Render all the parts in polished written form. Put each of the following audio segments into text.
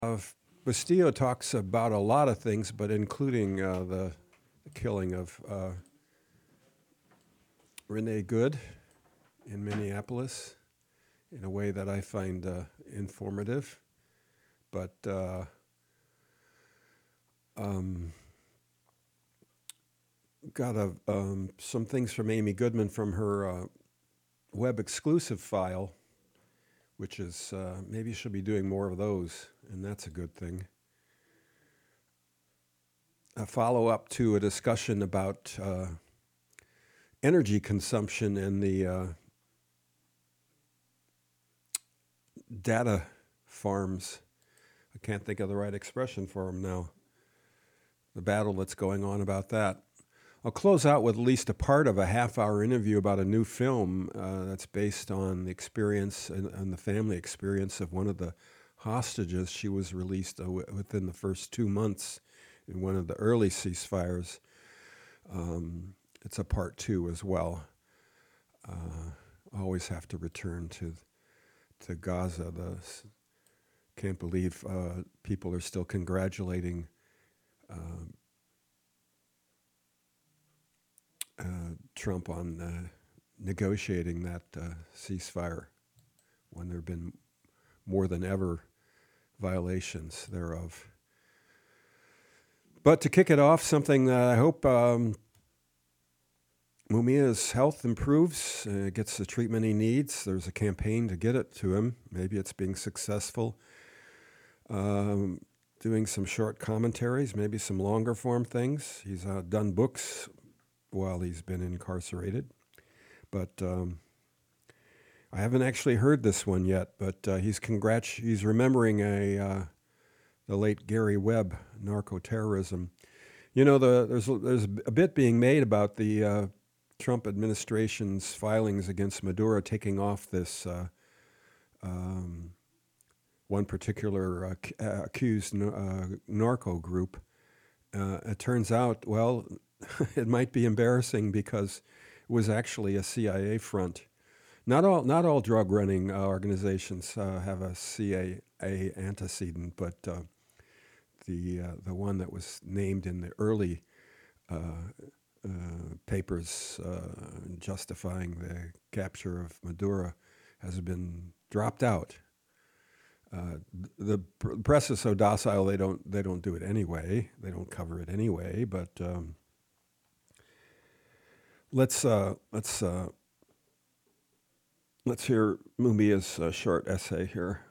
Uh, Bustillo talks about a lot of things, but including the killing of Renee Good in Minneapolis in a way that I find informative. But um, got some things from Amy Goodman from her web exclusive file, which is maybe she'll be doing more of those, and that's a good thing. A follow up to a discussion about energy consumption and the data farms. I can't think of the right expression for them now. The battle that's going on about that. I'll close out with at least a part of a half-hour interview about a new film that's based on the experience and the family experience of one of the hostages. She was released within the first 2 months in one of the early ceasefires. It's a part two as well. Always have to return to Gaza. Can't believe people are still congratulating Trump on negotiating that ceasefire when there have been more than ever violations thereof. But to kick it off, something that I hope Mumia's health improves, gets the treatment he needs. There's a campaign to get it to him. Maybe it's being successful. Doing some short commentaries, maybe some longer form things. He's done books while he's been incarcerated. But I haven't actually heard this one yet, but he's remembering the late Gary Webb, narco-terrorism. You know, there's a bit being made about the Trump administration's filings against Maduro taking off this one particular accused narco group. It turns out, well, it might be embarrassing because it was actually a CIA front. Not all drug running organizations have a CIA antecedent, but the one that was named in the early papers justifying the capture of Maduro has been dropped out. The press is so docile they don't do it anyway. They don't cover it anyway. But let's hear Mumia's short essay here.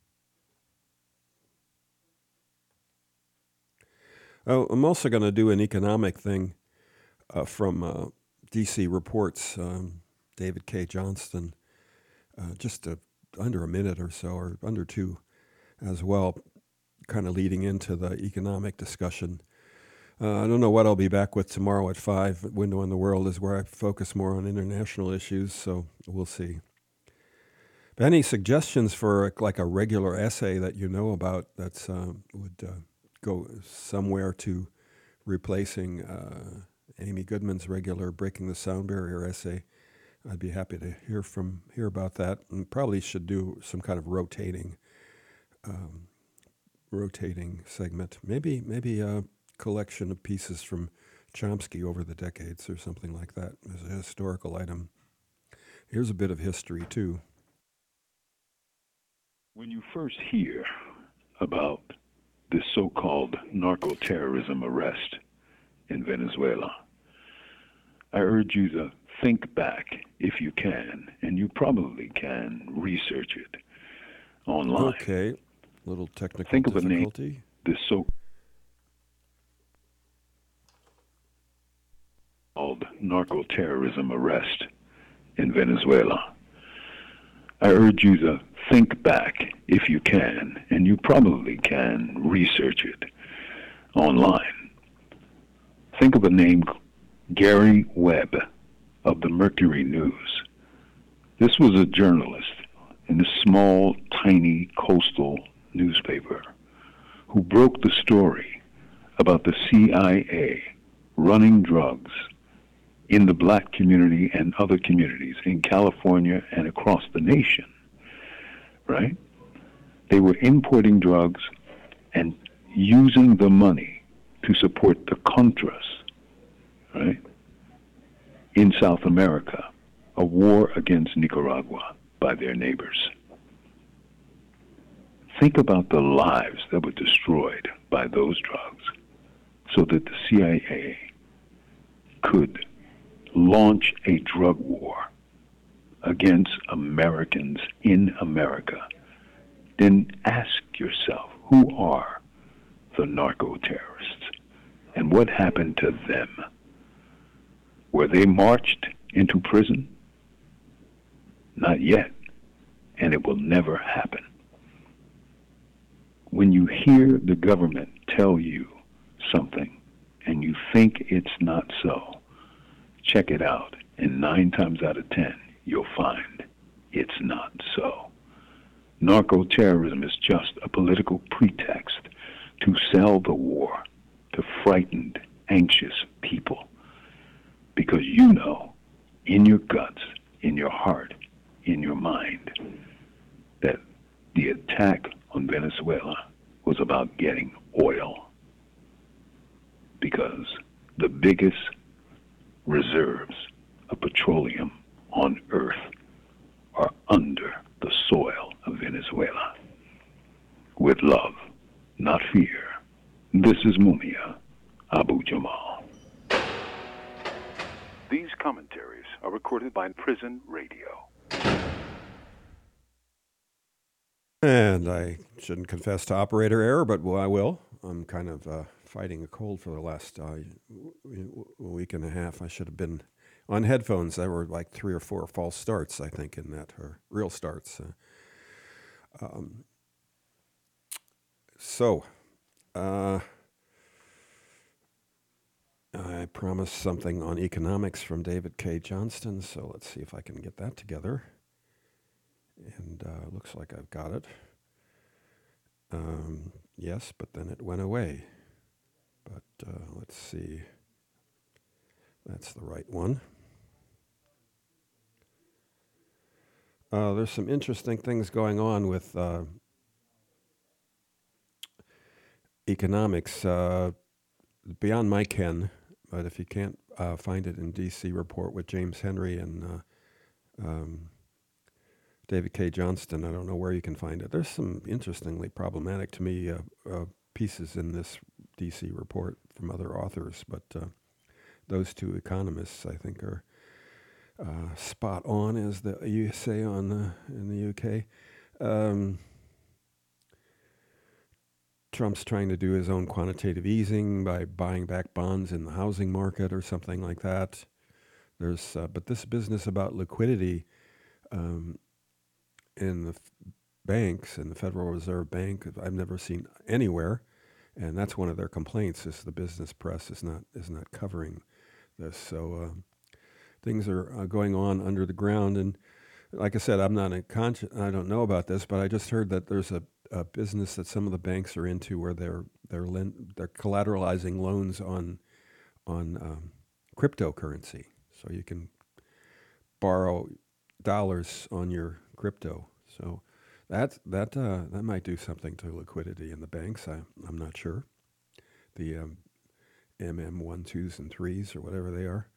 Oh, I'm also going to do an economic thing from DC Reports, David K. Johnston, just under a minute or so, or under two as well, kind of leading into the economic discussion. I don't know what I'll be back with tomorrow at 5. Window on the World is where I focus more on international issues, so we'll see. But any suggestions for like a regular essay that you know about that's would go somewhere to replacing Amy Goodman's regular Breaking the Sound Barrier essay, I'd be happy to hear about that, and probably should do some kind of rotating segment. Maybe a collection of pieces from Chomsky over the decades or something like that as a historical item. Here's a bit of history too. When you first hear about this so-called narco-terrorism arrest in Venezuela, I urge you to think back, if you can, and you probably can research it online. Okay, little technical think difficulty. Of a name, this so-called narco-terrorism arrest in Venezuela. I urge you to think back, if you can, and you probably can research it online. Think of a name, Gary Webb of the Mercury News. This was a journalist in a small, tiny coastal newspaper who broke the story about the CIA running drugs in the black community and other communities in California and across the nation, right? They were importing drugs and using the money to support the Contras, right, in South America, a war against Nicaragua by their neighbors. Think about the lives that were destroyed by those drugs so that the CIA could launch a drug war against Americans in America. Then ask yourself, who are the narco-terrorists? And what happened to them? Were they marched into prison? Not yet, and it will never happen. When you hear the government tell you something and you think it's not so, check it out, and 9 times out of 10, you'll find it's not so. Narco-terrorism is just a political pretext to sell the war to frightened, anxious people. Because you know, in your guts, in your heart, in your mind, that the attack on Venezuela was about getting oil. Because the biggest reserves of petroleum on earth are under the soil of Venezuela. With love, not fear, this is Mumia Abu Jamal. These commentaries are recorded by Prison Radio. And I shouldn't confess to operator error, but I will. I'm kind of fighting a cold for the last week and a half. I should have been on headphones. There were like 3 or 4 false starts, I think, in that, or real starts. I promised something on economics from David K. Johnston, so let's see if I can get that together. And looks like I've got it. Yes, but then it went away. But let's see. That's the right one. There's some interesting things going on with economics. Beyond my ken, but if you can't find it in DC Report with James Henry and David K. Johnston, I don't know where you can find it. There's some interestingly problematic to me pieces in this DC Report from other authors, but those 2 economists, I think, are spot on, as you say in the UK. Trump's trying to do his own quantitative easing by buying back bonds in the housing market or something like that. But this business about liquidity in the banks, in the Federal Reserve Bank, I've never seen anywhere, and that's one of their complaints: is the business press is not covering this. So things are going on under the ground, and like I said, I'm not I don't know about this, but I just heard that there's a business that some of the banks are into where they're collateralizing loans on cryptocurrency, so you can borrow dollars on your crypto. So that might do something to liquidity in the banks. I'm not sure. The MM1, 2s, and 3s, or whatever they are.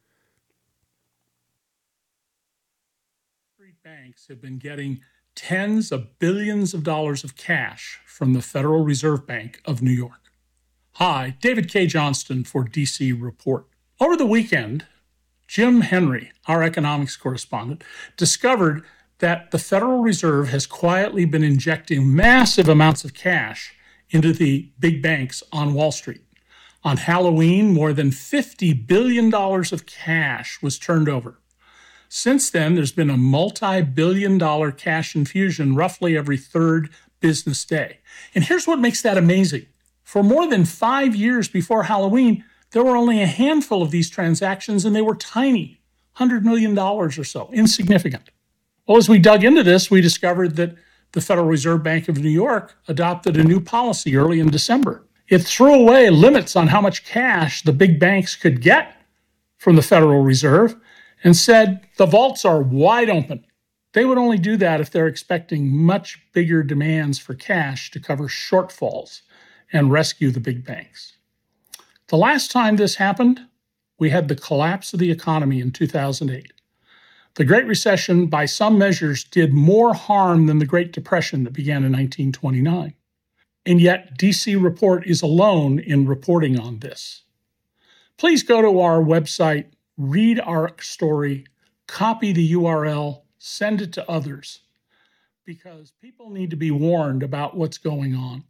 Street banks have been getting tens of billions of dollars of cash from the Federal Reserve Bank of New York. Hi, David K. Johnston for DC Report. Over the weekend, Jim Henry, our economics correspondent, discovered that the Federal Reserve has quietly been injecting massive amounts of cash into the big banks on Wall Street. On Halloween, more than $50 billion of cash was turned over. Since then, there's been a multi-billion-dollar cash infusion roughly every 3rd business day. And here's what makes that amazing. For more than 5 years before Halloween, there were only a handful of these transactions, and they were tiny, $100 million or so, insignificant. Well, as we dug into this, we discovered that the Federal Reserve Bank of New York adopted a new policy early in December. It threw away limits on how much cash the big banks could get from the Federal Reserve and said the vaults are wide open. They would only do that if they're expecting much bigger demands for cash to cover shortfalls. and rescue the big banks. The last time this happened, we had the collapse of the economy in 2008. The Great Recession, by some measures, did more harm than the Great Depression that began in 1929. And yet, DC Report is alone in reporting on this. Please go to our website, read our story, copy the URL, send it to others, because people need to be warned about what's going on.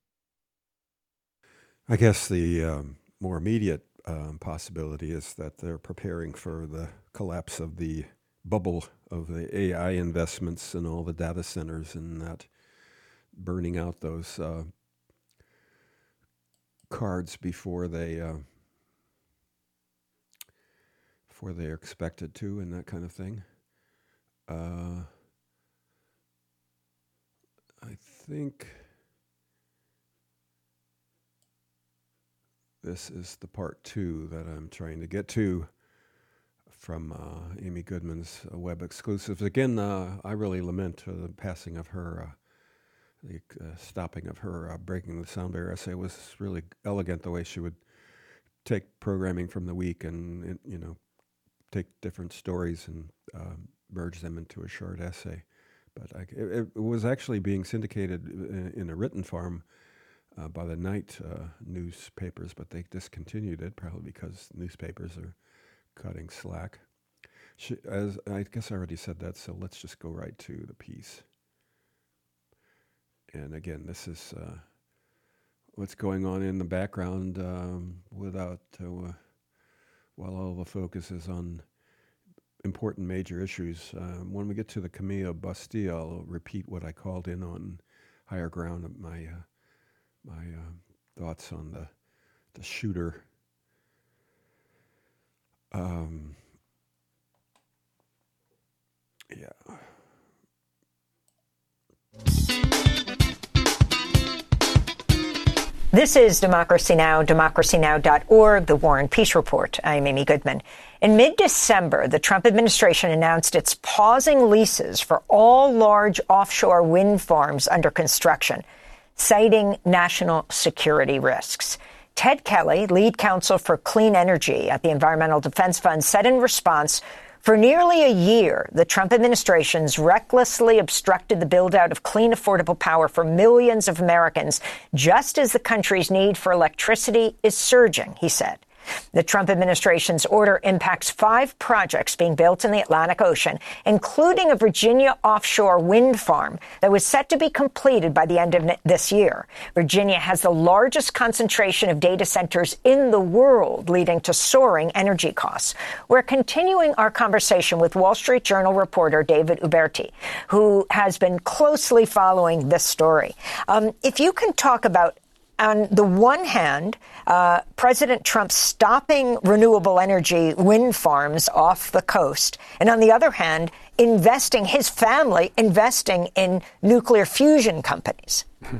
I guess the more immediate possibility is that they're preparing for the collapse of the bubble of the AI investments and all the data centers, and that burning out those cards before they're expected to, and that kind of thing. I think this is the part 2 that I'm trying to get to from Amy Goodman's web exclusives. Again, I really lament the passing of her, the stopping of her Breaking the Sound Barrier essay was really elegant, the way she would take programming from the week and take different stories and merge them into a short essay. But it was actually being syndicated in a written form by the night newspapers, but they discontinued it, probably because newspapers are cutting slack. As I guess I already said that, so let's just go right to the piece. And again, this is what's going on in the background while all the focus is on important major issues. When we get to the Camille Bastille, I'll repeat what I called in on Higher Ground of my thoughts on the shooter. Yeah. This is Democracy Now!, democracynow.org, the War and Peace Report. I'm Amy Goodman. In mid-December, the Trump administration announced it's pausing leases for all large offshore wind farms under construction, citing national security risks. Ted Kelly, lead counsel for clean energy at the Environmental Defense Fund, said in response, for nearly a year, the Trump administration's recklessly obstructed the build-out of clean, affordable power for millions of Americans, just as the country's need for electricity is surging, he said. The Trump administration's order impacts 5 projects being built in the Atlantic Ocean, including a Virginia offshore wind farm that was set to be completed by the end of this year. Virginia has the largest concentration of data centers in the world, leading to soaring energy costs. We're continuing our conversation with Wall Street Journal reporter David Uberti, who has been closely following this story. If you can talk about, on the one hand, President Trump stopping renewable energy wind farms off the coast, and on the other hand, his family investing in nuclear fusion companies.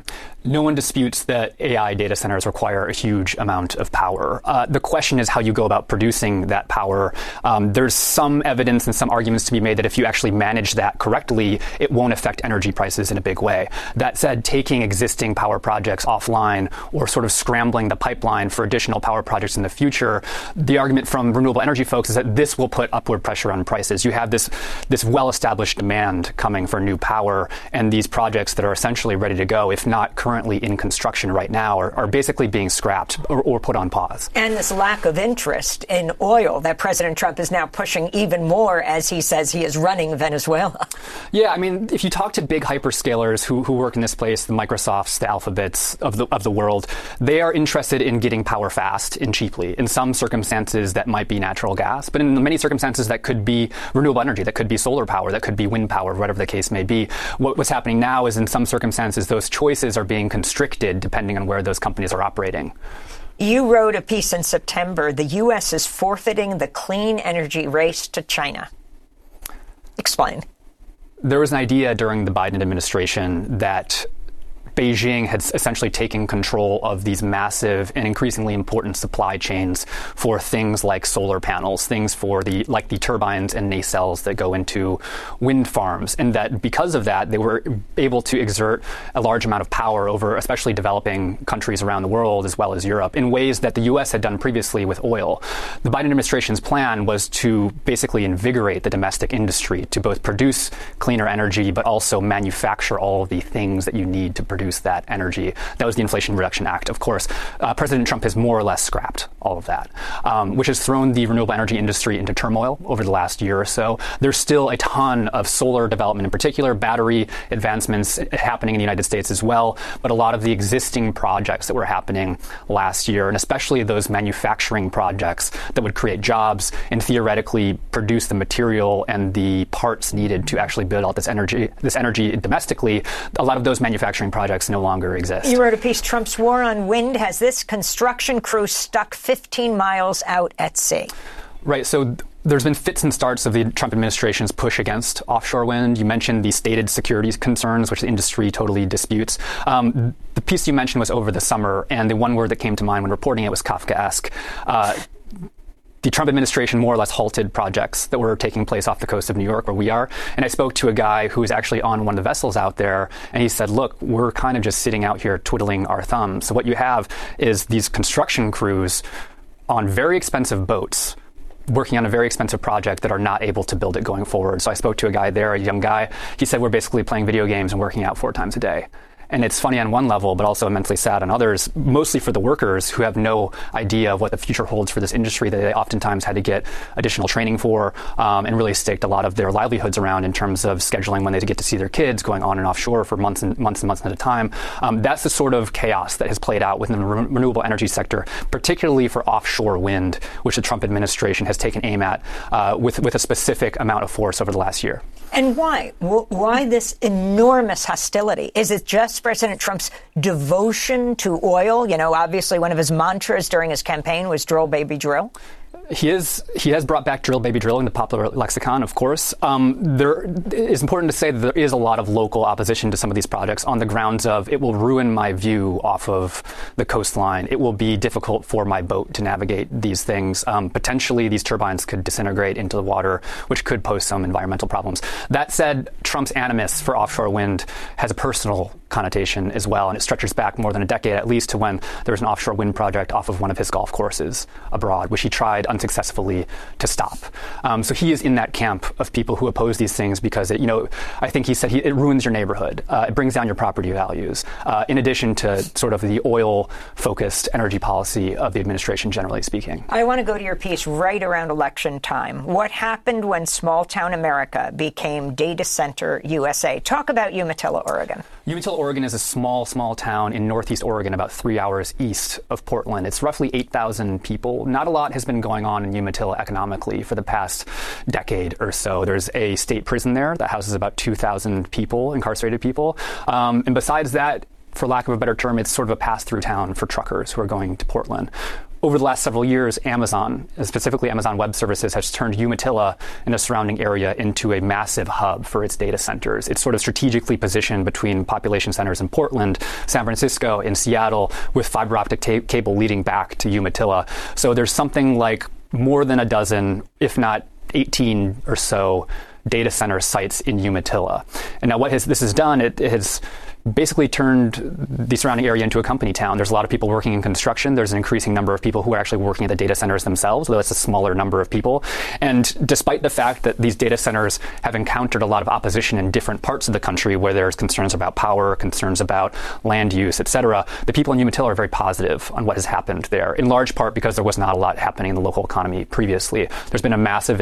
No one disputes that AI data centers require a huge amount of power. The question is how you go about producing that power. There's some evidence and some arguments to be made that if you actually manage that correctly, it won't affect energy prices in a big way. That said, taking existing power projects offline or sort of scrambling the pipeline for additional power projects in the future, the argument from renewable energy folks is that this will put upward pressure on prices. You have this well-established demand coming for new power, and these projects that are essentially ready to go, if not currently in construction right now, are basically being scrapped or put on pause. And this lack of interest in oil that President Trump is now pushing even more as he says he is running Venezuela. Yeah, I mean, if you talk to big hyperscalers who work in this place, the Microsofts, the Alphabets of the world, they are interested in getting power fast and cheaply. In some circumstances, that might be natural gas, but in many circumstances, that could be renewable energy, that could be solar power, that could be wind power, whatever the case may be. What's happening now is in some circumstances, those choices are being constricted depending on where those companies are operating. You wrote a piece in September, the U.S. is forfeiting the clean energy race to China. Explain. There was an idea during the Biden administration that Beijing had essentially taken control of these massive and increasingly important supply chains for things like solar panels, things for the turbines and nacelles that go into wind farms, and that because of that, they were able to exert a large amount of power over especially developing countries around the world as well as Europe in ways that the U.S. had done previously with oil. The Biden administration's plan was to basically invigorate the domestic industry to both produce cleaner energy but also manufacture all of the things that you need to produce that energy. That was the Inflation Reduction Act. Of course, President Trump has more or less scrapped all of that, which has thrown the renewable energy industry into turmoil over the last year or so. There's still a ton of solar development, in particular, battery advancements happening in the United States as well, but a lot of the existing projects that were happening last year, and especially those manufacturing projects that would create jobs and theoretically produce the material and the parts needed to actually build out this energy domestically, a lot of those manufacturing projects no longer exist. You wrote a piece, Trump's war on wind has this construction crew stuck 15 miles out at sea. Right. So there's been fits and starts of the Trump administration's push against offshore wind. You mentioned the stated security concerns, which the industry totally disputes. The piece you mentioned was over the summer, and the one word that came to mind when reporting it was Kafkaesque. The Trump administration more or less halted projects that were taking place off the coast of New York, where we are. And I spoke to a guy who was actually on one of the vessels out there, and he said, look, we're kind of just sitting out here twiddling our thumbs. So what you have is these construction crews on very expensive boats working on a very expensive project that are not able to build it going forward. So I spoke to a guy there, a young guy. He said, we're basically playing video games and working out 4 times a day. And it's funny on one level, but also immensely sad on others, mostly for the workers who have no idea of what the future holds for this industry that they oftentimes had to get additional training for, and really staked a lot of their livelihoods around in terms of scheduling when they get to see their kids, going on and offshore for months and months at a time. That's the sort of chaos that has played out within the renewable energy sector, particularly for offshore wind, which the Trump administration has taken aim at with a specific amount of force over the last year. And why? Why this enormous hostility? Is it just President Trump's devotion to oil? You know, obviously one of his mantras during his campaign was drill, baby, drill. He has brought back drill, baby, drill in the popular lexicon, of course. It is important to say that there is a lot of local opposition to some of these projects on the grounds of it will ruin my view off of the coastline. It will be difficult for my boat to navigate these things. Potentially, these turbines could disintegrate into the water, which could pose some environmental problems. That said, Trump's animus for offshore wind has a personal connotation as well, and it stretches back more than a decade, at least, to when there was an offshore wind project off of one of his golf courses abroad, which he tried unsuccessfully to stop. So he is in that camp of people who oppose these things because, I think he said it ruins your neighborhood. It brings down your property values, in addition to sort of the oil-focused energy policy of the administration, generally speaking. I want to go to your piece right around election time. What happened when small-town America became data center USA? Talk about Umatilla, Oregon. Umatilla, Oregon is a small town in northeast Oregon, about 3 hours east of Portland. It's roughly 8,000 people. Not a lot has been going on in Umatilla economically for the past decade or so. There's a state prison there that houses about 2,000 people, incarcerated people. And besides that, for lack of a better term, it's sort of a pass-through town for truckers who are going to Portland. Over the last several years, Amazon, specifically Amazon Web Services, has turned Umatilla and the surrounding area into a massive hub for its data centers. It's sort of strategically positioned between population centers in Portland, San Francisco, and Seattle, with fiber optic cable leading back to Umatilla. So there's something like more than a dozen, if not 18 or so, data center sites in Umatilla. And now what this has done, it has basically turned the surrounding area into a company town. There's a lot of people working in construction. There's an increasing number of people who are actually working at the data centers themselves, though it's a smaller number of people. And despite the fact that these data centers have encountered a lot of opposition in different parts of the country where there's concerns about power, concerns about land use, et cetera, the people in Umatilla are very positive on what has happened there, in large part because there was not a lot happening in the local economy previously. There's been a massive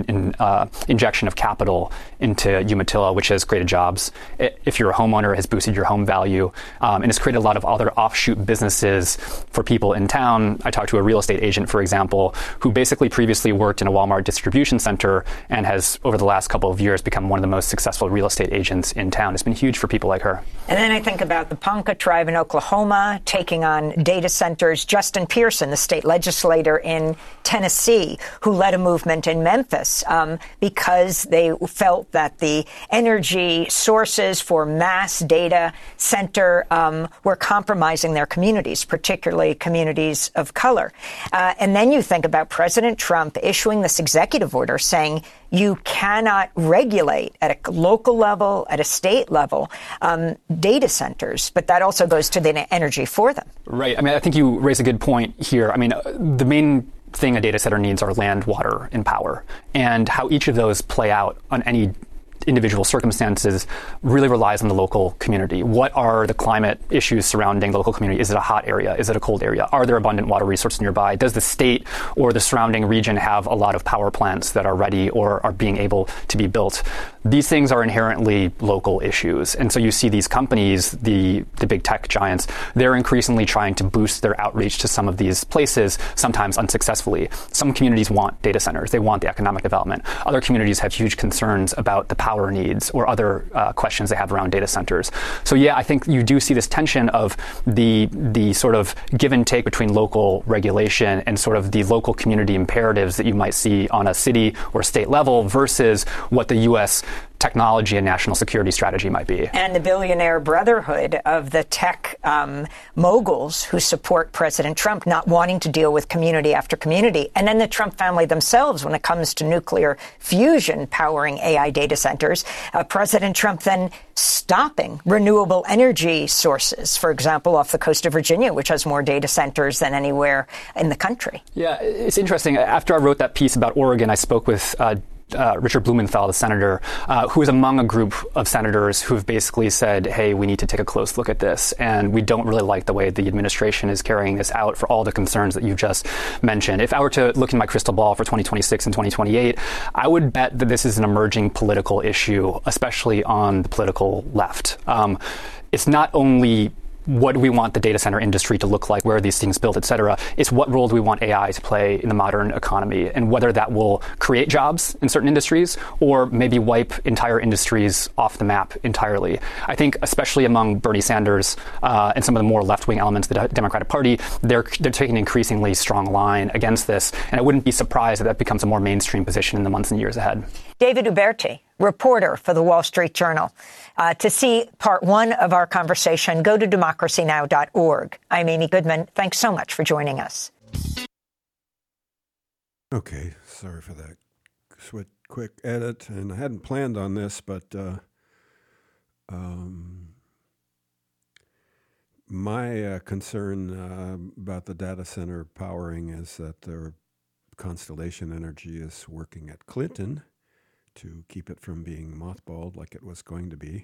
injection of capital into Umatilla, which has created jobs. If you're a homeowner, it has boosted your home value, and it's created a lot of other offshoot businesses for people in town. I talked to a real estate agent, for example, who basically previously worked in a Walmart distribution center and has, over the last couple of years, become one of the most successful real estate agents in town. It's been huge for people like her. And then I think about the Ponca tribe in Oklahoma taking on data centers. Justin Pearson, the state legislator in Tennessee, who led a movement in Memphis because they felt that the energy sources for mass data data center were compromising their communities, particularly communities of color. And then you think about President Trump issuing this executive order saying you cannot regulate at a local level, at a state level, data centers, but that also goes to the energy for them. Right. I mean, I think you raise a good point here. I mean, the main thing a data center needs are land, water, and power. And how each of those play out on any individual circumstances really relies on the local community. What are the climate issues surrounding the local community? Is it a hot area? Is it a cold area? Are there abundant water resources nearby? Does the state or the surrounding region have a lot of power plants that are ready or are being able to be built? These things are inherently local issues. And so you see these companies, the big tech giants, they're increasingly trying to boost their outreach to some of these places, sometimes unsuccessfully. Some communities want data centers. They want the economic development. Other communities have huge concerns about the power needs or other questions they have around data centers. So yeah, I think you do see this tension of the sort of give and take between local regulation and sort of the local community imperatives that you might see on a city or state level versus what the U.S. technology and national security strategy might be. And the billionaire brotherhood of the tech moguls who support President Trump not wanting to deal with community after community. And then the Trump family themselves when it comes to nuclear fusion powering AI data centers. President Trump then stopping renewable energy sources, for example, off the coast of Virginia, which has more data centers than anywhere in the country. Yeah, it's interesting. After I wrote that piece about Oregon, I spoke with Richard Blumenthal, the senator, who is among a group of senators who have basically said, hey, we need to take a close look at this. And we don't really like the way the administration is carrying this out for all the concerns that you've just mentioned. If I were to look in my crystal ball for 2026 and 2028, I would bet that this is an emerging political issue, especially on the political left. It's not only what do we want the data center industry to look like, where are these things built, et cetera. It's what role do we want AI to play in the modern economy and whether that will create jobs in certain industries or maybe wipe entire industries off the map entirely. I think especially among Bernie Sanders and some of the more left-wing elements of the Democratic Party, they're taking an increasingly strong line against this. And I wouldn't be surprised if that becomes a more mainstream position in the months and years ahead. David Uberti, reporter for the Wall Street Journal. To see part one of our conversation, go to democracynow.org. I'm Amy Goodman. Thanks so much for joining us. Okay, sorry for that quick edit. And I hadn't planned on this, but my concern about the data center powering is that their Constellation Energy is working at Clinton to keep it from being mothballed like it was going to be.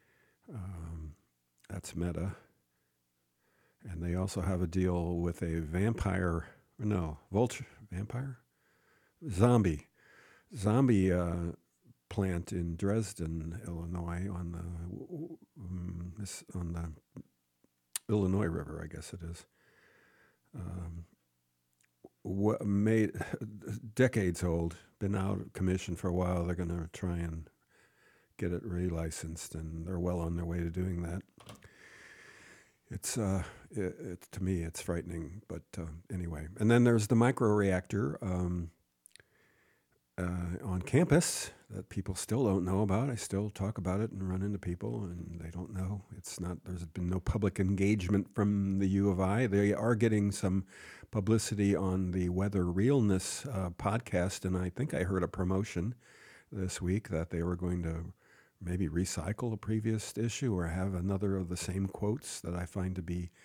That's Meta. And they also have a deal with a zombie plant in Dresden, Illinois, on the Illinois River, I guess it is. Decades old, been out of commission for a while. They're going to try and get it relicensed, and they're well on their way to doing that. It's to me, it's frightening, but anyway. And then there's the microreactor on campus that people still don't know about. I still talk about it and run into people, and they don't know. There's been no public engagement from the U of I. They are getting some publicity on the Weather Realness podcast, and I think I heard a promotion this week that they were going to maybe recycle a previous issue or have another of the same quotes that I find to be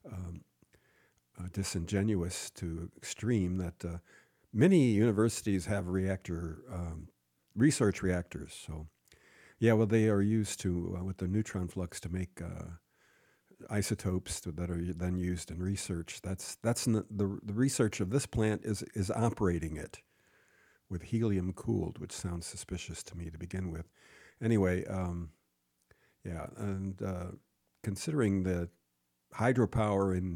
disingenuous to extreme, that many universities have research reactors. So, yeah, well, they are used to, with the neutron flux, to make isotopes that are then used in research. That's not, the research of this plant is operating it with helium cooled, which sounds suspicious to me to begin with. Anyway, considering the hydropower in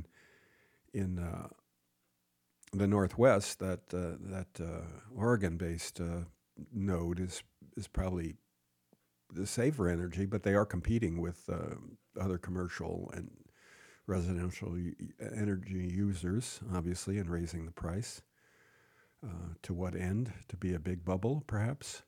the Northwest, that Oregon-based node is probably the safer energy, but they are competing with other commercial and residential energy users, obviously, and raising the price. To what end? To be a big bubble, perhaps?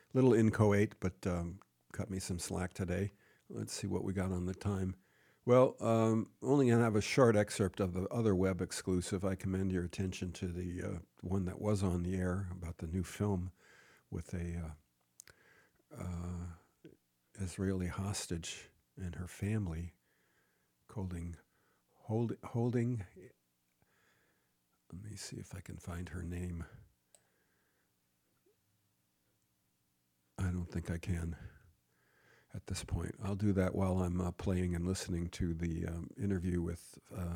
little inchoate, but cut me some slack today. Let's see what we got on the time. Well, only going to have a short excerpt of the other web exclusive. I commend your attention to the one that was on the air about the new film with a Israeli hostage and her family holding. Let me see if I can find her name. I don't think I can at this point. I'll do that while I'm playing and listening to the interview with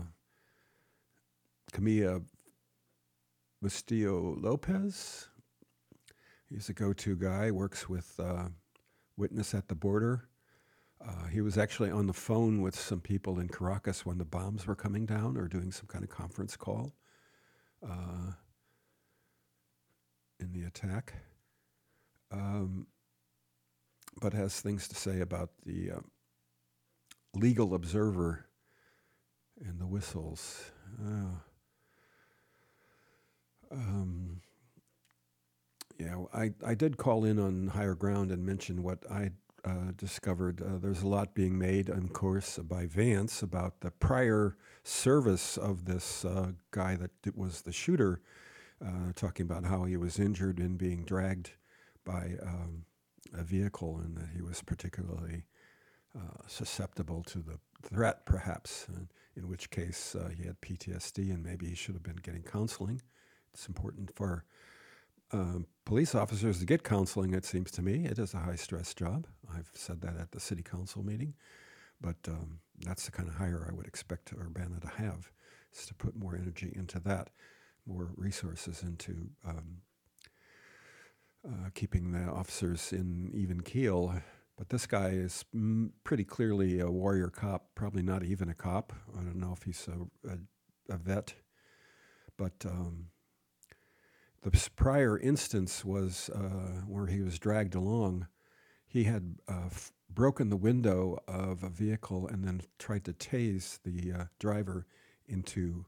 Camilla Bustillo Lopez. He's a go-to guy, works with Witness at the Border. He was actually on the phone with some people in Caracas when the bombs were coming down, or doing some kind of conference call in the attack. But has things to say about the legal observer and the whistles. I did call in on Higher Ground and mention what I discovered. There's a lot being made, of course, by Vance about the prior service of this guy that was the shooter, talking about how he was injured and being dragged by a vehicle, and that he was particularly susceptible to the threat, perhaps, in which case he had PTSD and maybe he should have been getting counseling. It's important for police officers to get counseling, it seems to me. It is a high-stress job. I've said that at the city council meeting, but that's the kind of hire I would expect Urbana to have, is to put more energy into that, more resources into keeping the officers in even keel. But this guy is pretty clearly a warrior cop, probably not even a cop. I don't know if he's a vet. But the prior instance was where he was dragged along. He had broken the window of a vehicle and then tried to tase the driver into,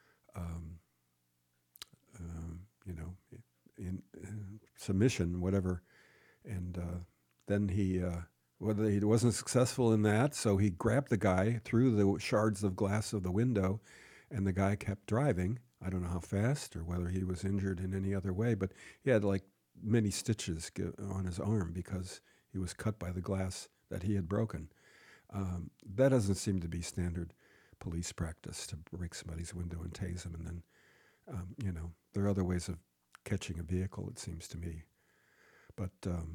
in submission, whatever. And then he wasn't successful in that, so he grabbed the guy, threw the shards of glass of the window, and the guy kept driving. I don't know how fast or whether he was injured in any other way, but he had like many stitches on his arm because he was cut by the glass that he had broken. That doesn't seem to be standard police practice, to break somebody's window and tase them. And then, there are other ways of catching a vehicle, it seems to me. But,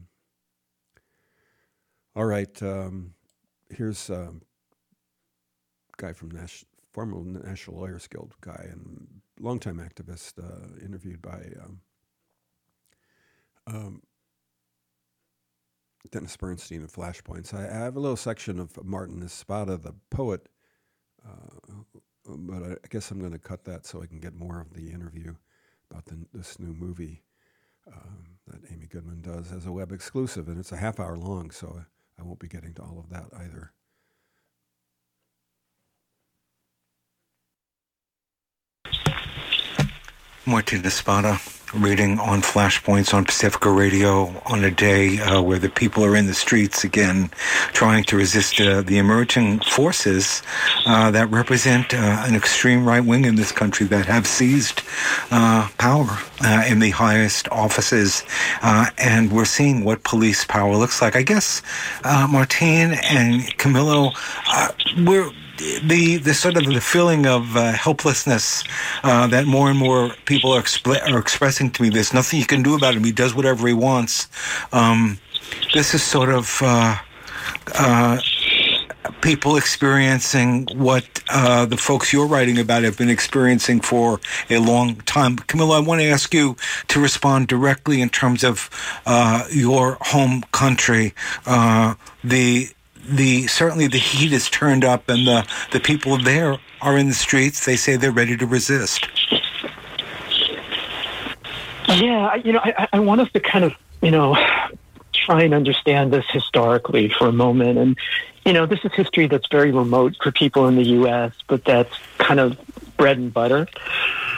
all right, here's a guy from former National Lawyers Guild guy and longtime activist, interviewed by Dennis Bernstein of Flashpoints. I have a little section of Martin Espada, the poet, but I guess I'm going to cut that so I can get more of the interview about this new movie that Amy Goodman does as a web exclusive, and it's a half hour long, so I won't be getting to all of that either. Martin Espada reading on Flashpoints on Pacifica Radio on a day where the people are in the streets again trying to resist the emerging forces that represent an extreme right wing in this country that have seized power in the highest offices. And we're seeing what police power looks like. I guess Martin and Camillo, we're the sort of the feeling of helplessness that more and more people are expressing to me. There's nothing you can do about him. He does whatever he wants. This is sort of people experiencing what the folks you're writing about have been experiencing for a long time. Camilla, I want to ask you to respond directly in terms of your home country. Certainly the heat is turned up, and the people there are in the streets. They say they're ready to resist. Yeah, I want us to kind of, try and understand this historically for a moment. And, this is history that's very remote for people in the U.S., but that's kind of bread and butter.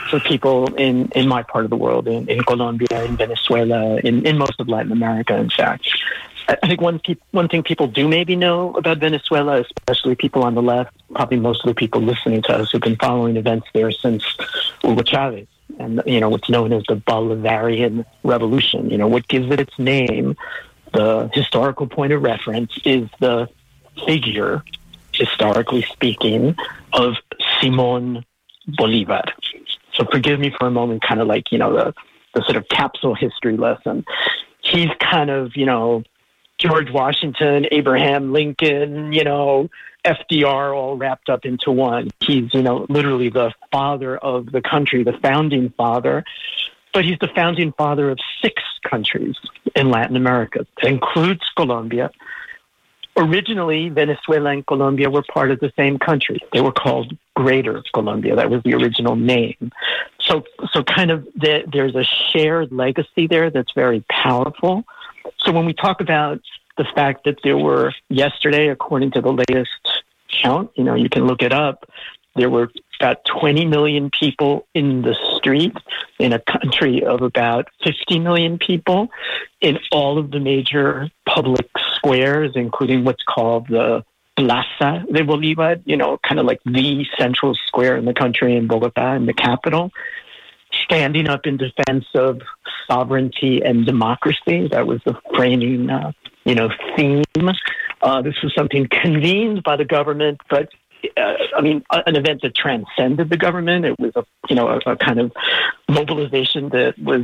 for people in my part of the world, in Colombia, in Venezuela, in most of Latin America, in fact. I think one thing people do maybe know about Venezuela, especially people on the left, probably most of the people listening to us who've been following events there since Hugo Chavez, and what's known as the Bolivarian Revolution. What gives it its name, the historical point of reference, is the figure, historically speaking, of Simón Bolívar. So forgive me for a moment, kind of like, the sort of capsule history lesson. He's kind of, George Washington, Abraham Lincoln, FDR all wrapped up into one. He's, literally the father of the country, the founding father. But he's the founding father of 6 countries in Latin America. That includes Colombia. Originally, Venezuela and Colombia were part of the same country. They were called Greater Colombia. That was the original name. So kind of there's a shared legacy there that's very powerful. So when we talk about the fact that there were yesterday, according to the latest count, you can look it up, there were about 20 million people in the street in a country of about 50 million people in all of the major public squares, including what's called the Plaza de Bolívar, kind of like the central square in the country in Bogota, in the capital, standing up in defense of sovereignty and democracy. That was the framing, theme. This was something convened by the government, but an event that transcended the government. It was a kind of mobilization that was,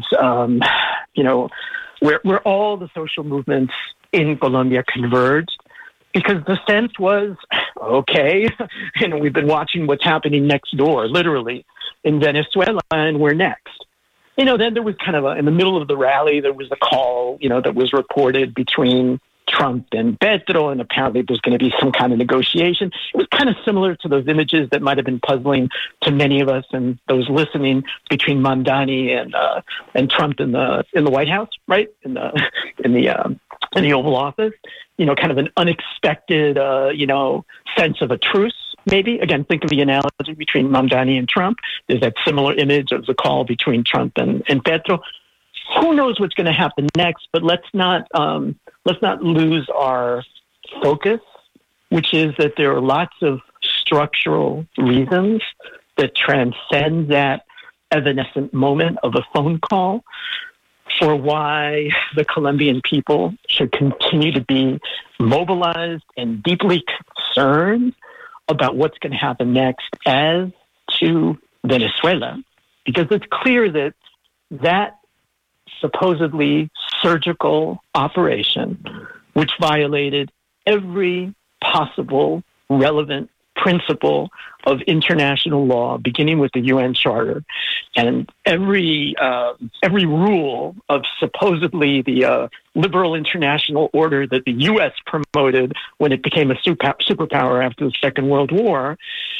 where all the social movements in Colombia converged. Because the sense was, okay, we've been watching what's happening next door, literally, in Venezuela, and we're next. Then there was kind of in the middle of the rally, there was a call, that was reported between Trump and Petro, and apparently there's going to be some kind of negotiation. It was kind of similar to those images that might have been puzzling to many of us and those listening between Mamdani and Trump in the White House, right? In the Oval Office. Kind of an unexpected, sense of a truce, maybe. Again, think of the analogy between Mamdani and Trump. There's that similar image of the call between Trump and Petro. Who knows what's going to happen next? But let's not lose our focus, which is that there are lots of structural reasons that transcend that evanescent moment of a phone call for why the Colombian people should continue to be mobilized and deeply concerned about what's going to happen next as to Venezuela, because it's clear that supposedly surgical operation, which violated every possible relevant principle of international law, beginning with the UN Charter, and every rule of supposedly the liberal international order that the U.S. promoted when it became a superpower after the Second World War,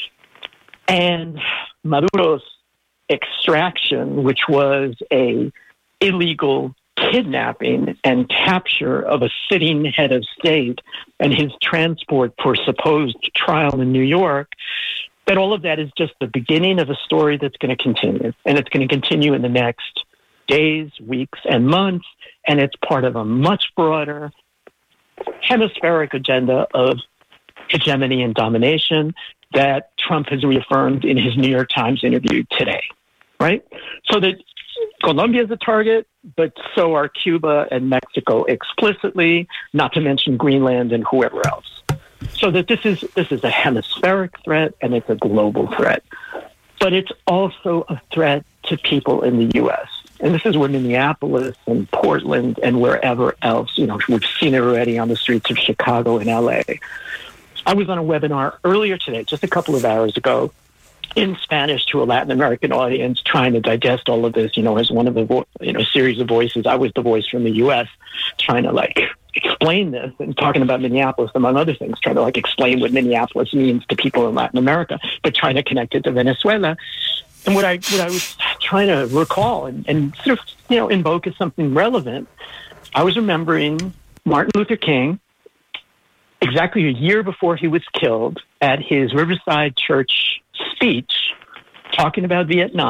and Maduro's extraction, which was a illegal kidnapping and capture of a sitting head of state and his transport for supposed trial in New York, that all of that is just the beginning of a story that's going to continue. And it's going to continue in the next days, weeks, and months. And it's part of a much broader hemispheric agenda of hegemony and domination that Trump has reaffirmed in his New York Times interview today, right? So that Colombia is a target, but so are Cuba and Mexico explicitly, not to mention Greenland and whoever else. So that this is a hemispheric threat and it's a global threat. But it's also a threat to people in the U.S. And this is where Minneapolis and Portland and wherever else, we've seen it already on the streets of Chicago and L.A. I was on a webinar earlier today, just a couple of hours ago, in Spanish to a Latin American audience, trying to digest all of this, as one of the, series of voices. I was the voice from the U.S. trying to explain this and talking about Minneapolis, among other things, trying to explain what Minneapolis means to people in Latin America, but trying to connect it to Venezuela. And what I was trying to recall and sort of, invoke as something relevant, I was remembering Martin Luther King, exactly a year before he was killed, at his Riverside Church speech talking about Vietnam,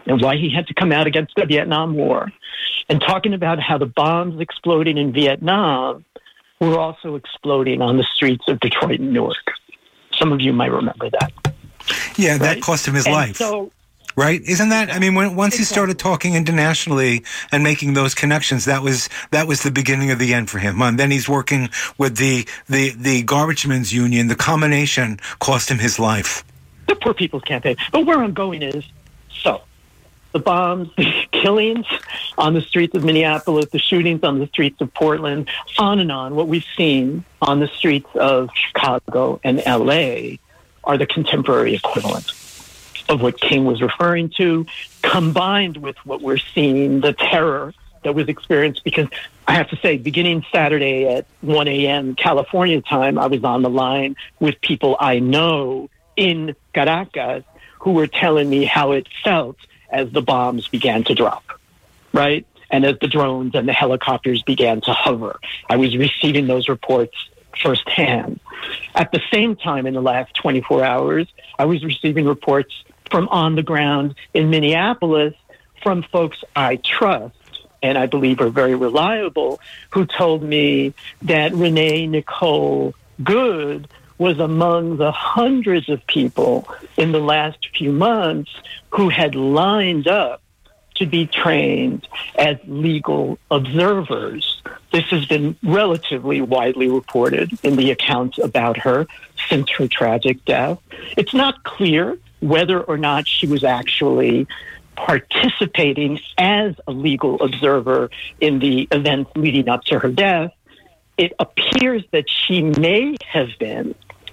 and why he had to come out against the Vietnam War, and talking about how the bombs exploding in Vietnam were also exploding on the streets of Detroit and Newark. Some of you might remember that. Yeah, right? That cost him his life. So, right? Isn't that? I mean, once he started talking internationally and making those connections, that was the beginning of the end for him. And then he's working with the garbage men's union. The combination cost him his life. The Poor People's Campaign. But where I'm going is, so the bombs, the killings on the streets of Minneapolis, the shootings on the streets of Portland, on and on, what we've seen on the streets of Chicago and LA are the contemporary equivalent of what King was referring to, combined with what we're seeing, the terror that was experienced. Because I have to say, beginning Saturday at 1 a.m. California time, I was on the line with people I know in Caracas who were telling me how it felt as the bombs began to drop, right? And as the drones and the helicopters began to hover. I was receiving those reports firsthand. At the same time, in the last 24 hours, I was receiving reports from on the ground in Minneapolis from folks I trust and I believe are very reliable, who told me that Renee Nicole Good was among the hundreds of people in the last few months who had lined up to be trained as legal observers. This has been relatively widely reported in the accounts about her since her tragic death. It's not clear whether or not she was actually participating as a legal observer in the events leading up to her death. It appears that she may have been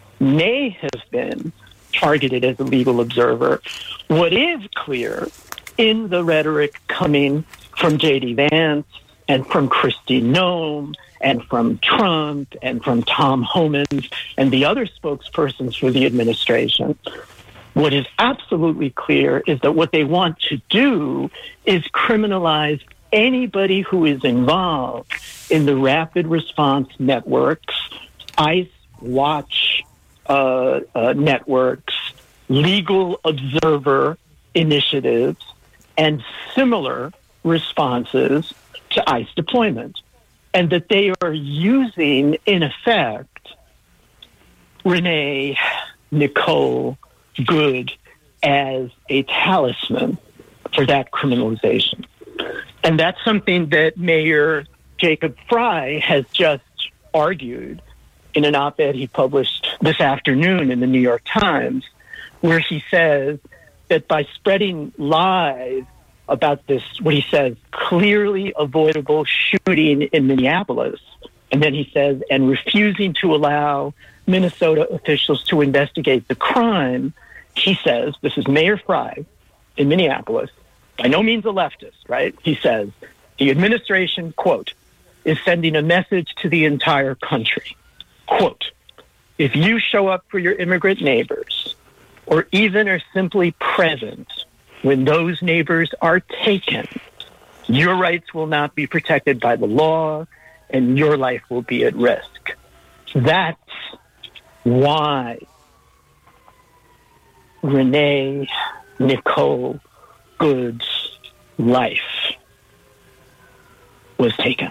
targeted as a legal observer. What is clear in the rhetoric coming from J.D. Vance and from Kristi Noem and from Trump and from Tom Homan and the other spokespersons for the administration, what is absolutely clear is that what they want to do is criminalize anybody who is involved in the rapid response networks, ICE Watch networks, legal observer initiatives, and similar responses to ICE deployment. And that they are using, in effect, Renee Nicole Good as a talisman for that criminalization. And that's something that Mayor Jacob Frey has just argued in an op-ed he published this afternoon in the New York Times, where he says that by spreading lies about this, what he says, clearly avoidable shooting in Minneapolis, and then he says, and refusing to allow Minnesota officials to investigate the crime, he says, this is Mayor Frey in Minneapolis, by no means a leftist, right? He says, the administration, quote, is sending a message to the entire country. Quote, if you show up for your immigrant neighbors, or even are simply present when those neighbors are taken, your rights will not be protected by the law, and your life will be at risk. That's why Renee Nicole Good's life was taken.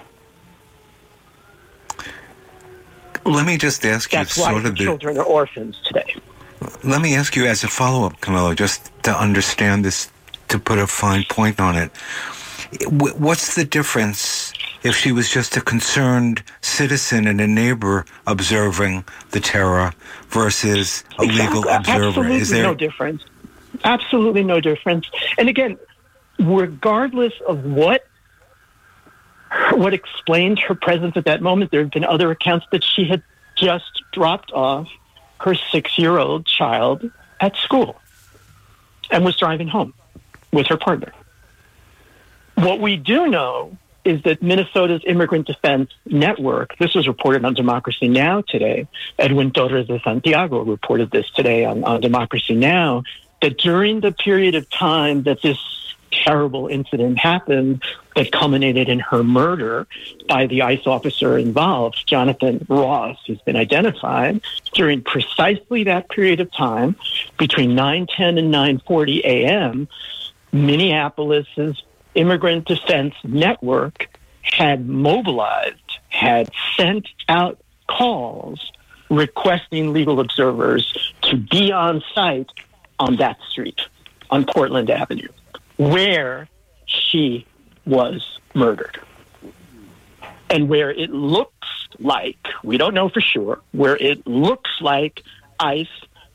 Let me just ask you, that's why children are orphans today. Let me ask you as a follow-up, Camilo, just to understand this, to put a fine point on it. What's the difference if she was just a concerned citizen and a neighbor observing the terror versus a legal observer? Absolutely Is there no difference? Absolutely no difference. And again, regardless of what explained her presence at that moment, there have been other accounts that she had just dropped off her 6-year-old child at school and was driving home with her partner. What we do know is that Minnesota's Immigrant Defense Network, this was reported on Democracy Now! Today, Edwin Torres de Santiago reported this today on Democracy Now!, that during the period of time that this terrible incident happened that culminated in her murder by the ICE officer involved, Jonathan Ross, who's been identified, during precisely that period of time, between 9:10 and 9:40 a.m., Minneapolis's Immigrant Defense Network had mobilized, had sent out calls requesting legal observers to be on site on that street, on Portland Avenue, where she was murdered. And where it looks like, we don't know for sure, where it looks like ICE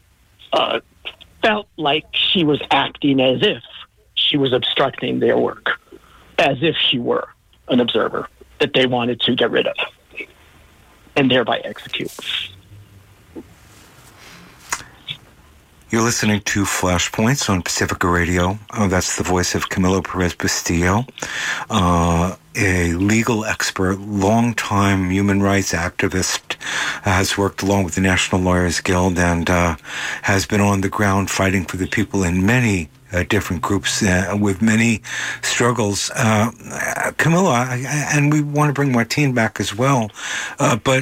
felt like she was acting as if she was obstructing their work, as if she were an observer that they wanted to get rid of and thereby execute. You're listening to Flashpoints on Pacifica Radio. That's the voice of Camilo Perez-Bustillo, a legal expert, longtime human rights activist, has worked along with the National Lawyers Guild and has been on the ground fighting for the people in many different groups with many struggles. Camilo, and we want to bring Martine back as well, but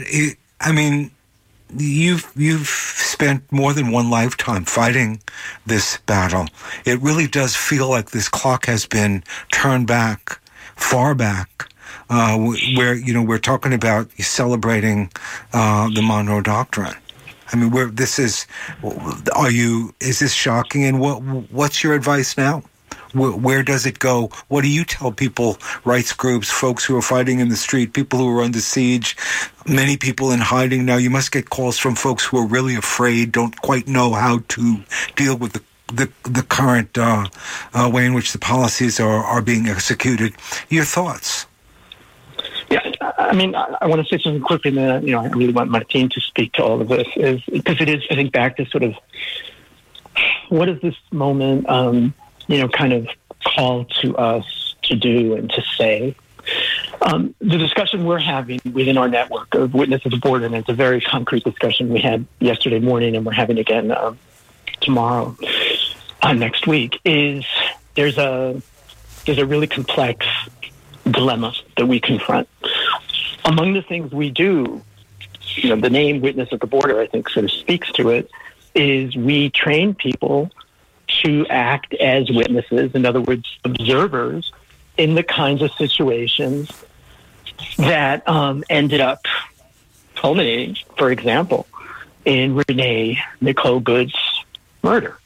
You've spent more than one lifetime fighting this battle. It really does feel like this clock has been turned back, far back, where we're talking about celebrating the Monroe Doctrine. I mean, is this shocking? And what's your advice now? Where does it go? What do you tell people, rights groups, folks who are fighting in the street, people who are under siege, many people in hiding now? You must get calls from folks who are really afraid, don't quite know how to deal with the current way in which the policies are being executed. Your thoughts? Yeah, I mean, I want to say something quickly, and then, I really want Martine to speak to all of this, because it is, I think, back to sort of what is this moment, kind of call to us to do and to say. The discussion we're having within our network of Witness at the Border, and it's a very concrete discussion we had yesterday morning and we're having again tomorrow, next week, is there's a really complex dilemma that we confront. Among the things we do, the name Witness at the Border, I think, sort of speaks to it, is we train people to act as witnesses, in other words, observers, in the kinds of situations that ended up culminating, for example, in Renee Nicole Good's murder.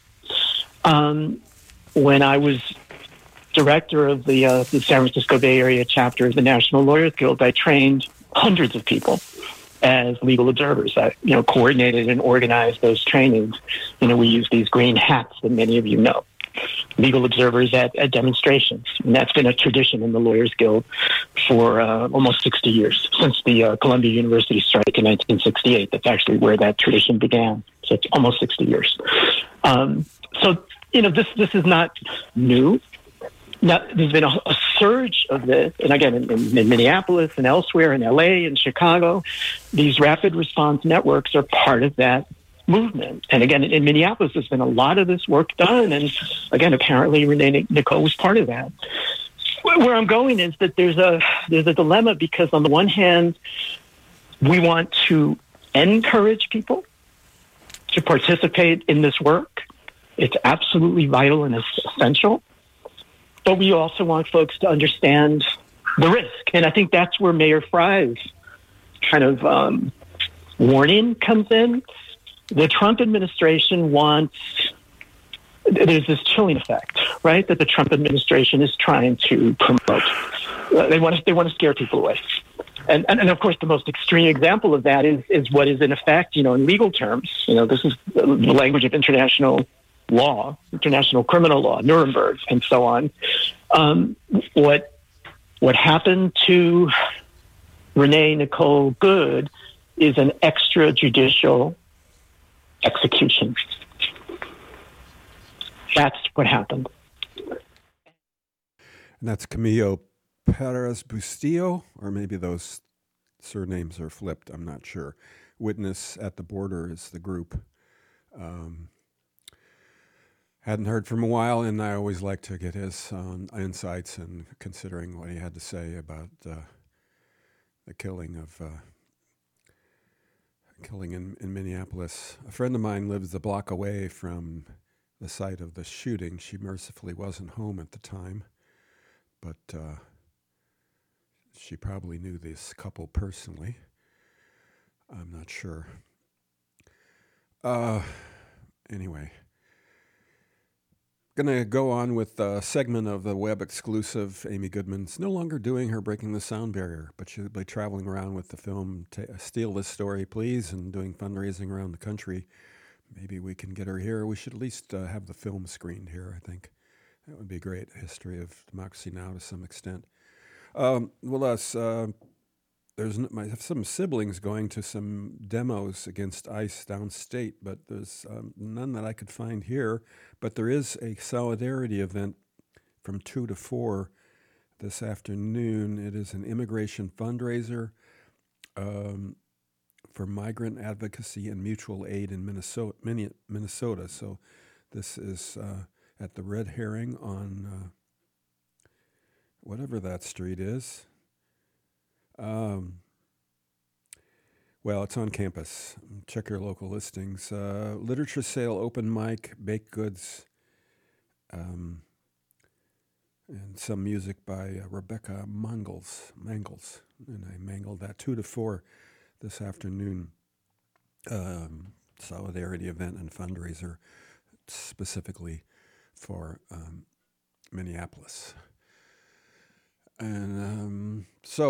When I was director of the San Francisco Bay Area chapter of the National Lawyers Guild, I trained hundreds of people as legal observers. I, coordinated and organized those trainings. We use these green hats that many of you know. Legal observers at demonstrations. And that's been a tradition in the Lawyers Guild for almost 60 years, since the Columbia University strike in 1968. That's actually where that tradition began. So it's almost 60 years. This is not new. Now, there's been a surge of this, and again, in Minneapolis and elsewhere, in LA and Chicago, these rapid response networks are part of that movement. And again, in Minneapolis, there's been a lot of this work done, and again, apparently Renee Nicole was part of that. Where I'm going is that there's a dilemma, because on the one hand, we want to encourage people to participate in this work. It's absolutely vital and essential. But we also want folks to understand the risk. And I think that's where Mayor Fry's kind of warning comes in. The Trump administration there's this chilling effect, right, that the Trump administration is trying to promote. They want to scare people away. And of course, the most extreme example of that is what is in effect, in legal terms. This is the language of international law, international criminal law, Nuremberg, and so on. What happened to Renee Nicole Good is an extrajudicial execution. That's what happened. And that's Camilo Perez-Bustillo, or maybe those surnames are flipped, I'm not sure. Witness at the Border is the group. Hadn't heard from a while, and I always like to get his insights and considering what he had to say about the killing in Minneapolis. A friend of mine lives a block away from the site of the shooting. She mercifully wasn't home at the time, but she probably knew this couple personally. I'm not sure. Anyway, going to go on with a segment of the web exclusive. Amy Goodman's no longer doing her Breaking the Sound Barrier, but she'll be traveling around with the film Steal This Story, Please, and doing fundraising around the country. Maybe we can get her here. We should at least have the film screened here, I think. That would be great. A history of Democracy Now! To some extent. I have some siblings going to some demos against ICE downstate, but there's none that I could find here. But there is a solidarity event from 2 to 4 this afternoon. It is an immigration fundraiser for migrant advocacy and mutual aid in Minnesota. So this is at the Red Herring on whatever that street is. Well, it's on campus. Check your local listings. Literature sale, open mic, baked goods, and some music by Rebecca Mangles. And I mangled that 2 to 4 this afternoon. Solidarity event and fundraiser specifically for Minneapolis. And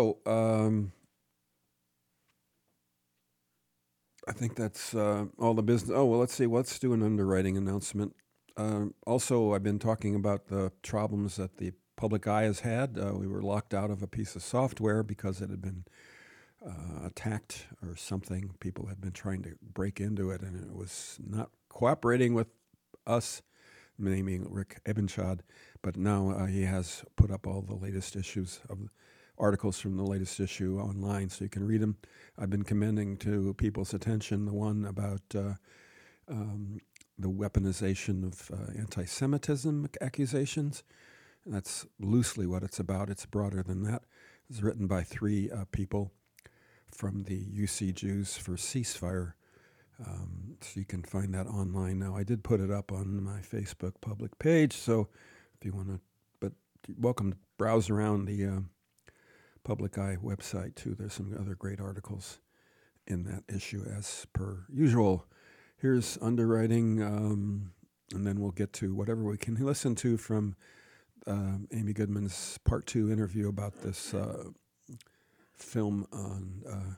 I think that's all the business. Oh, well, let's see. Let's do an underwriting announcement. Also, I've been talking about the problems that the public eye has had. We were locked out of a piece of software because it had been attacked or something. People had been trying to break into it, and it was not cooperating with us, naming Rick Ebenshad. But now he has put up all the latest issues of articles from the latest issue online, so you can read them. I've been commending to people's attention the one about the weaponization of anti-Semitism accusations. And that's loosely what it's about. It's broader than that. It's written by 3 people from the UC Jews for Ceasefire. So you can find that online now. I did put it up on my Facebook public page, so if you want to, but you're welcome to browse around the Public Eye website too. There's some other great articles in that issue as per usual. Here's underwriting, and then we'll get to whatever we can listen to from Amy Goodman's Part 2 interview about this film on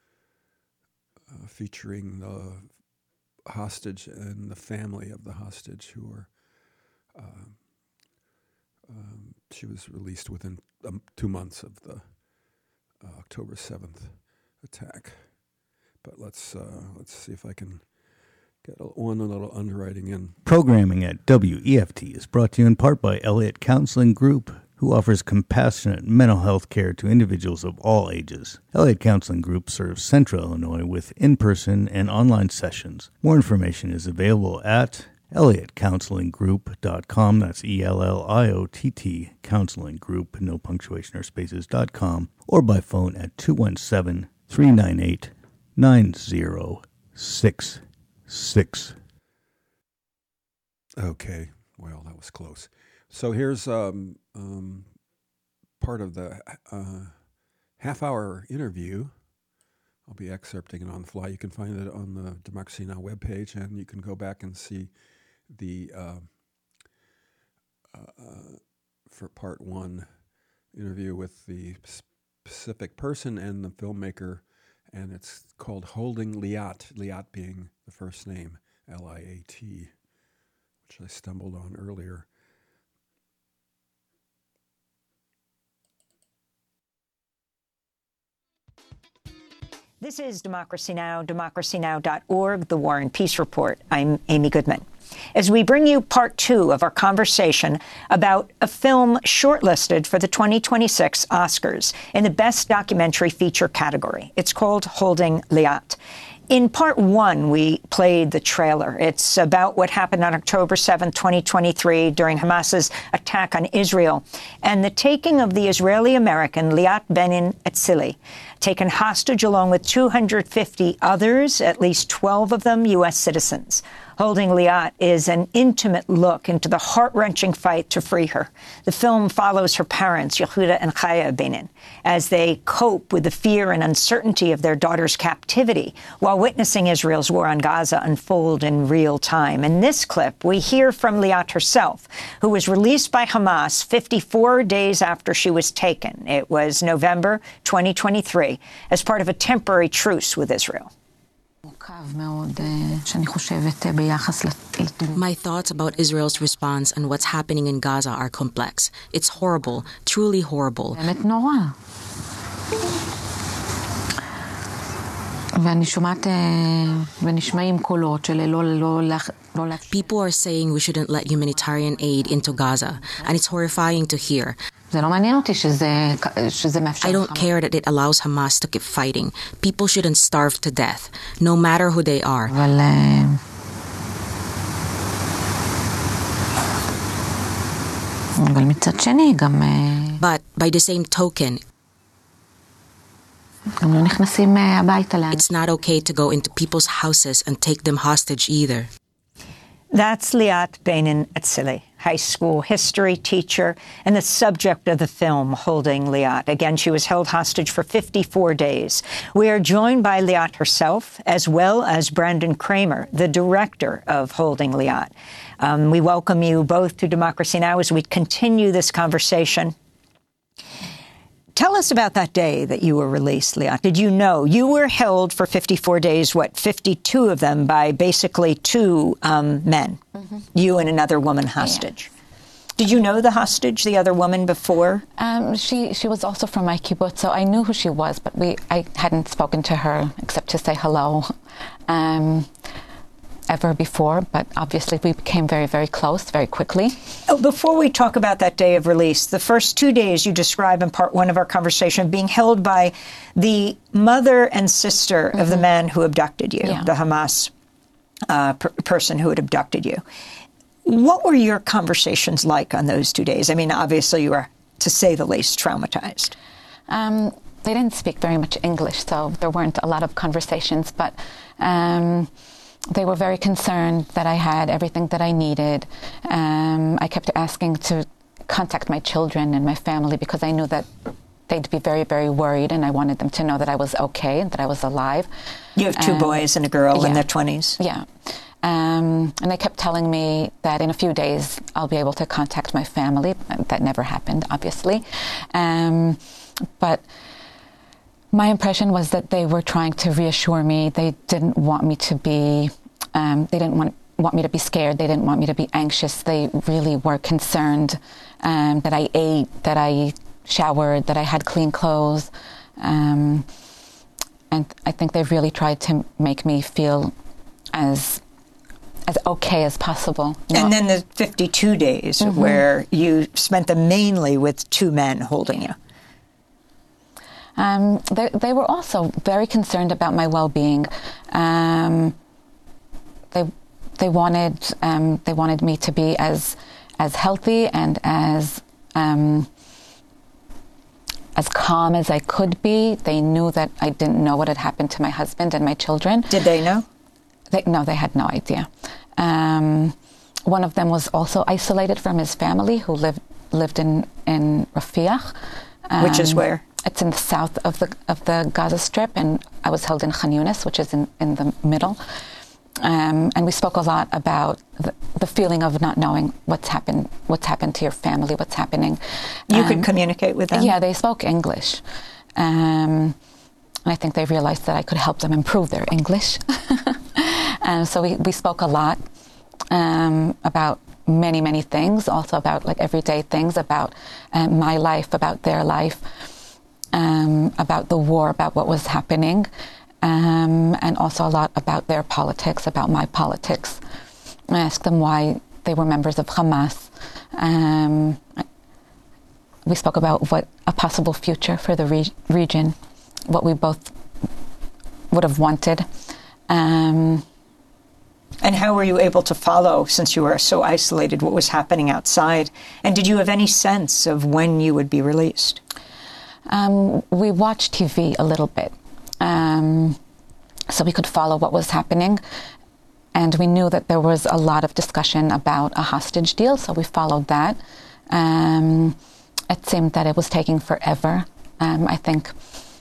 featuring the hostage and the family of the hostage who were she was released within 2 months of the October 7th attack. But let's see if I can get one little underwriting in. Programming at WEFT is brought to you in part by Elliott Counseling Group, who offers compassionate mental health care to individuals of all ages. Elliott Counseling Group serves Central Illinois with in-person and online sessions. More information is available at ElliottCounselingGroup.com. That's ELLIOTT Counseling Group, no punctuation or spaces.com, or by phone at 217-398-9066. Okay, well, that was close. So here's part of the half-hour interview. I'll be excerpting it on the fly. You can find it on the Democracy Now! Webpage, and you can go back and see the for part 1 interview with the specific person and the filmmaker, and it's called Holding Liat, Liat being the first name, L-I-A-T, which I stumbled on earlier. This is Democracy Now!, democracynow.org, The War and Peace Report. I'm Amy Goodman. As we bring you part 2 of our conversation about a film shortlisted for the 2026 Oscars in the Best Documentary Feature category. It's called Holding Liat. In part 1, we played the trailer. It's about what happened on October 7, 2023, during Hamas's attack on Israel and the taking of the Israeli-American Liat Benin Etzili, taken hostage along with 250 others, at least 12 of them U.S. citizens. Holding Liat is an intimate look into the heart-wrenching fight to free her. The film follows her parents, Yehuda and Chaya Benin, as they cope with the fear and uncertainty of their daughter's captivity while witnessing Israel's war on Gaza unfold in real time. In this clip, we hear from Liat herself, who was released by Hamas 54 days after she was taken. It was November 2023, as part of a temporary truce with Israel. My thoughts about Israel's response and what's happening in Gaza are complex. It's horrible, truly horrible. People are saying we shouldn't let humanitarian aid into Gaza, and it's horrifying to hear. I don't care that it allows Hamas to keep fighting. People shouldn't starve to death, no matter who they are. But by the same token, it's not okay to go into people's houses and take them hostage either. That's Liat Benin Etzili, high school history teacher and the subject of the film Holding Liat. Again, she was held hostage for 54 days. We are joined by Liat herself, as well as Brandon Kramer, the director of Holding Liat. We welcome you both to Democracy Now! As we continue this conversation. Tell us about that day that you were released, Liat. Did you know you were held for 54 days, 52 of them by basically two men, you and another woman hostage? Yeah. Did you know the hostage, the other woman, before? She was also from my kibbutz, so I knew who she was, but I hadn't spoken to her except to say hello ever before, but obviously we became very, very close very quickly. Before we talk about that day of release, the first 2 days you describe in part one of our conversation being held by the mother and sister of the man who abducted you, the Hamas person who had abducted you. What were your conversations like on those 2 days? I mean, obviously you were, to say the least, traumatized. They didn't speak very much English, so there weren't a lot of conversations, but they were very concerned that I had everything that I needed. I kept asking to contact my children and my family because I knew that they'd be very, very worried, and I wanted them to know that I was okay and that I was alive. You have two boys and a girl in their 20s? Yeah. And they kept telling me that in a few days I'll be able to contact my family. That never happened, obviously. But my impression was that they were trying to reassure me. They didn't want me to be, they didn't want me to be scared. They didn't want me to be anxious. They really were concerned that I ate, that I showered, that I had clean clothes. And I think they really tried to make me feel as okay as possible. And then the 52 days where you spent them mainly with two men holding you. They were also very concerned about my well-being. They wanted me to be as healthy and as calm as I could be. They knew that I didn't know what had happened to my husband and my children. Did they know? No, they had no idea. One of them was also isolated from his family, who lived in Rafiah. Which is where? It's in the south of the Gaza Strip, and I was held in Khan Yunis, which is in the middle. And we spoke a lot about the feeling of not knowing what's happened to your family, what's happening. You could communicate with them? Yeah, they spoke English. And I think they realized that I could help them improve their English. So we spoke a lot about many, many things, also about like everyday things, about my life, about their life, about the war, about what was happening, and also a lot about their politics, about my politics. I asked them why they were members of Hamas. We spoke about what a possible future for the region, what we both would have wanted. And how were you able to follow, since you were so isolated, what was happening outside? And did you have any sense of when you would be released? We watched TV a little bit, so we could follow what was happening. And we knew that there was a lot of discussion about a hostage deal, so we followed that. It seemed that it was taking forever. I think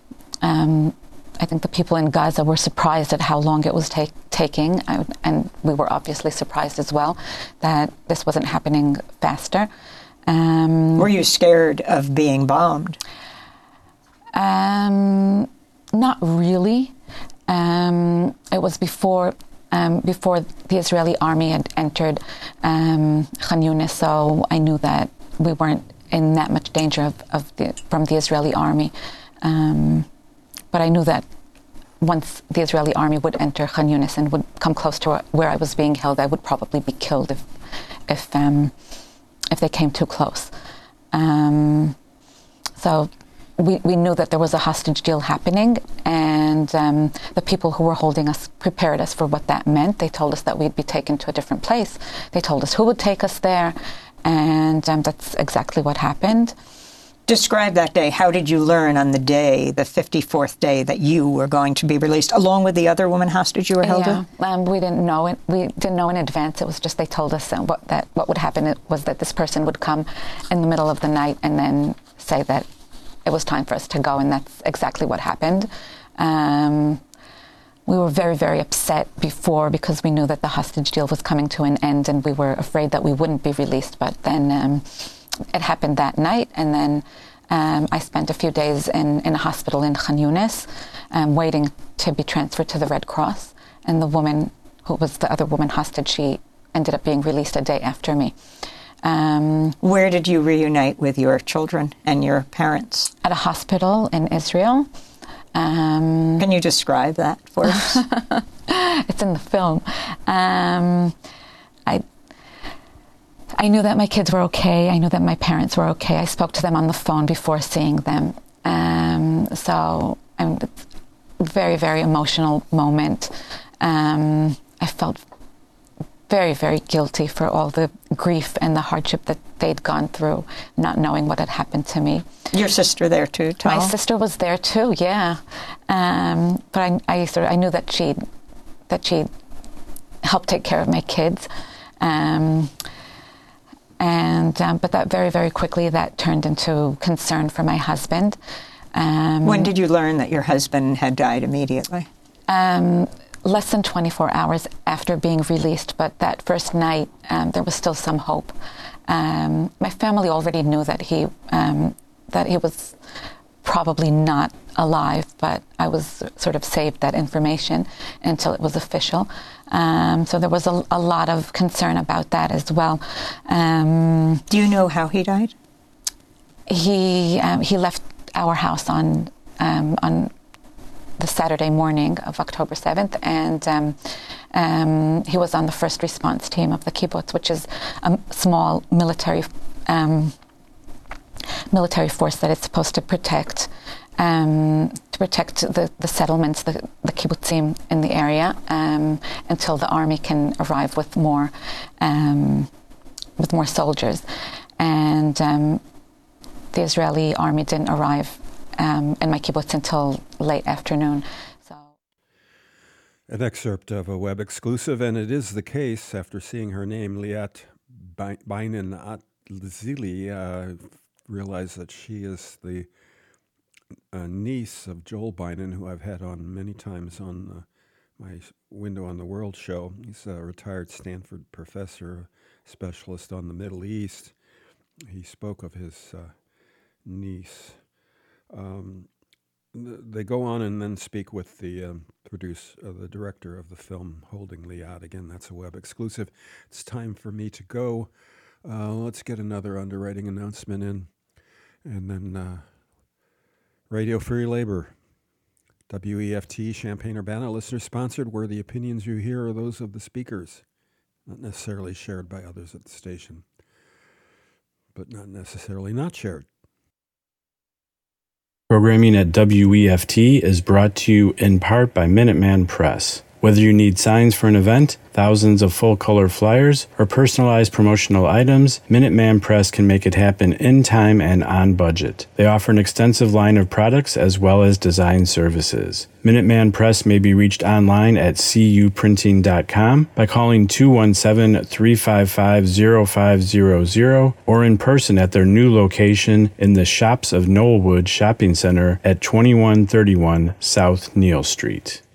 the people in Gaza were surprised at how long it was taking, and we were obviously surprised as well that this wasn't happening faster. Were you scared of being bombed? Not really. It was before the Israeli army had entered Khan Yunis, so I knew that we weren't in that much danger from the Israeli army. But I knew that once the Israeli army would enter Khan Yunis and would come close to where I was being held, I would probably be killed if they came too close. So we knew that there was a hostage deal happening, and the people who were holding us prepared us for what that meant. They told us that we'd be taken to a different place. They told us who would take us there, and that's exactly what happened. Describe that day. How did you learn on the day, the 54th day, that you were going to be released, along with the other woman hostage you were held with? We didn't know it. We didn't know in advance. It was just they told us what would happen was that this person would come in the middle of the night and then say that it was time for us to go, and that's exactly what happened. We were very, very upset before because we knew that the hostage deal was coming to an end, and we were afraid that we wouldn't be released. But then it happened that night, and then I spent a few days in a hospital in Khan Yunis, waiting to be transferred to the Red Cross. And the woman who was the other woman hostage, she ended up being released a day after me. Where did you reunite with your children and your parents? At a hospital in Israel. Can you describe that for us? It's in the film. I knew that my kids were okay. I knew that my parents were okay. I spoke to them on the phone before seeing them. So it's a very, very emotional moment. I felt very, very guilty for all the grief and the hardship that they'd gone through, not knowing what had happened to me. Your sister there too, Tal? My sister was there too, yeah. But I knew that she'd helped take care of my kids. But that very, very quickly that turned into concern for my husband. When did you learn that your husband had died immediately? Less than 24 hours after being released, but that first night there was still some hope. My family already knew that he was probably not alive, but I was sort of saved that information until it was official. So there was a lot of concern about that as well. Do you know how he died? He left our house on the Saturday morning of October 7th, and he was on the first response team of the kibbutz, which is a small military force that is supposed to protect the settlements, the kibbutzim in the area, until the army can arrive with more soldiers. And the Israeli army didn't arrive in my kibbutz until late afternoon. An excerpt of a web exclusive, and it is the case, after seeing her name, Liat Beinen-Atzili, realized that she is the niece of Joel Beinen, who I've had on many times on my Window on the World show. He's a retired Stanford professor, specialist on the Middle East. He spoke of his niece. They go on and then speak with the the director of the film, Holding Liat. Again, that's a web exclusive. It's time for me to go. Let's get another underwriting announcement in. And then Radio Free Labor, WEFT, Champaign-Urbana, listener-sponsored, where the opinions you hear are those of the speakers, not necessarily shared by others at the station, but not necessarily not shared. Programming at WEFT is brought to you in part by Minuteman Press, Whether you need signs for an event, thousands of full-color flyers, or personalized promotional items, Minuteman Press can make it happen in time and on budget. They offer an extensive line of products as well as design services. Minuteman Press may be reached online at cuprinting.com by calling 217-355-0500 or in person at their new location in the Shops of Knollwood Shopping Center at 2131 South Neal Street.